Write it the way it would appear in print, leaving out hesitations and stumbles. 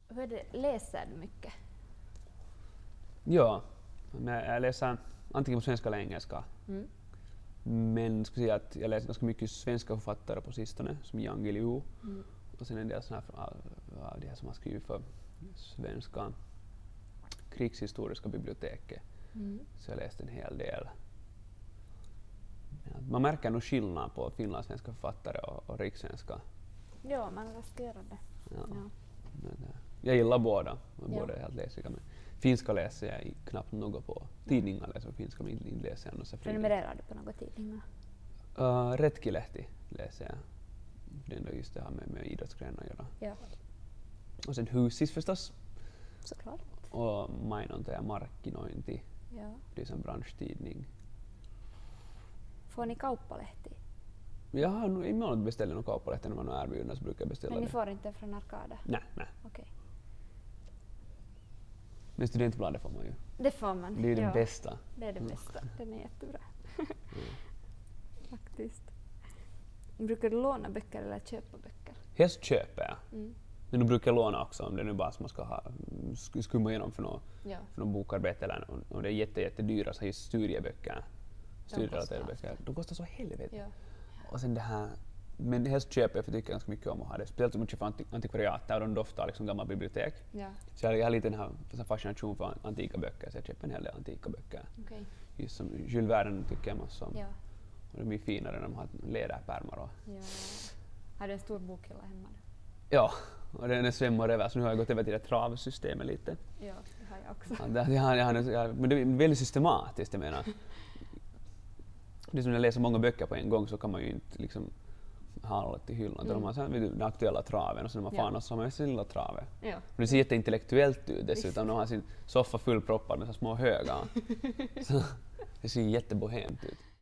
Hur är det, läser du mycket? Ja, men jag läser antingen på svenska eller engelska. Mm. Men ska säga att jag läser ganska mycket svenska författare på sistone, som Jan Guillou. Mm. Och sen en del såna här av de här som har skrivit för svenska krigshistoriska biblioteket. Mm. Så jag läste en hel del. Ja, man märker nog skillnad på finlandssvenska författare och rikssvenska. Ja, man ska göra det. Ja. Ja. Men, jag gillar båda. Ja. Båda är helt läsliga. Men finska läser jag knappt något på. Tidningar läser jag på finska, men inte läser jag något. Prenumererar du på några tidningar? Retkilehti läser jag. Det är ändå just det här med idrottsgrenar att göra. Ja, Och sen Husis förstås. såklart. Och Mainonta ja Markkinointi. Ja. Det är en branschtidning. Får ni kauppalehti? Jag har nog inte beställt någon kauppalehti när man har erbjudande så brukar jag beställa Men ni det. får inte från Arkada? Nej. Okej. Men studentbladet får man ju. Det får man. Det är ju ja. den bästa. Det är det bästa. Den är jättebra. Faktiskt. Brukar du låna böcker eller köpa böcker? Helst köper jag. Mm. Men nu brukar jag låna också om det nu bara som man ska ha skumma igenom för något bokarbete eller om det är jättedyra så just studieböcker. Studierelaterade böcker. De kostar så helvete. Ja. Och sen det här, men helst köper jag för jag tycker ganska mycket om att ha det. Speciellt om man köper antikvariat där de doftar liksom gamla bibliotek. Ja. Så jag har lite den här fascination för antika böcker så jag köper en hel del antika böcker. Okej. Just som Jules Verne tycker jag massor om. Ja. Och de är finare när de har läderpärmar och Ja. Har du en stor bokhylla hemma? ja, och den är svämmar över så nu har jag gått över till det travsystemet lite. Ja, det har jag också. Men det är väldigt systematiskt, jag menar. Det är som när jag läser många böcker på en gång så kan man ju inte liksom ha allt i hyllan. De har sen den aktuella traven och sen när man far så har man sin lilla trave. Ja. Och det ser jätteintellektuellt ut dessutom. De har sin soffa fullproppad med så små högar. Så det ser jättebohemt ut.